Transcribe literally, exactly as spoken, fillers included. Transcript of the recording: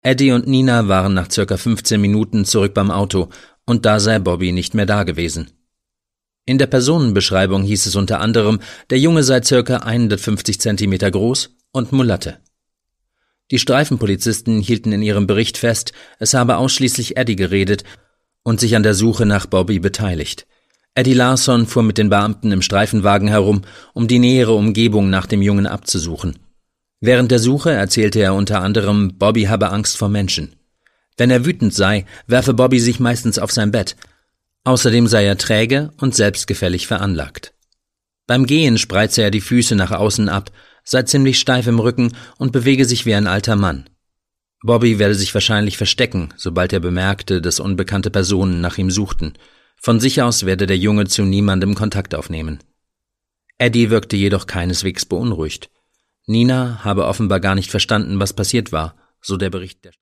Eddie und Nina waren nach circa fünfzehn Minuten zurück beim Auto und da sei Bobby nicht mehr da gewesen. In der Personenbeschreibung hieß es unter anderem, der Junge sei circa hundertfünfzig Zentimeter groß und Mulatte. Die Streifenpolizisten hielten in ihrem Bericht fest, es habe ausschließlich Eddie geredet und sich an der Suche nach Bobby beteiligt. Eddie Larson fuhr mit den Beamten im Streifenwagen herum, um die nähere Umgebung nach dem Jungen abzusuchen. Während der Suche erzählte er unter anderem, Bobby habe Angst vor Menschen. Wenn er wütend sei, werfe Bobby sich meistens auf sein Bett. Außerdem sei er träge und selbstgefällig veranlagt. Beim Gehen spreize er die Füße nach außen ab, sei ziemlich steif im Rücken und bewege sich wie ein alter Mann. Bobby werde sich wahrscheinlich verstecken, sobald er bemerkte, dass unbekannte Personen nach ihm suchten. Von sich aus werde der Junge zu niemandem Kontakt aufnehmen. Eddie wirkte jedoch keineswegs beunruhigt. Nina habe offenbar gar nicht verstanden, was passiert war, so der Bericht der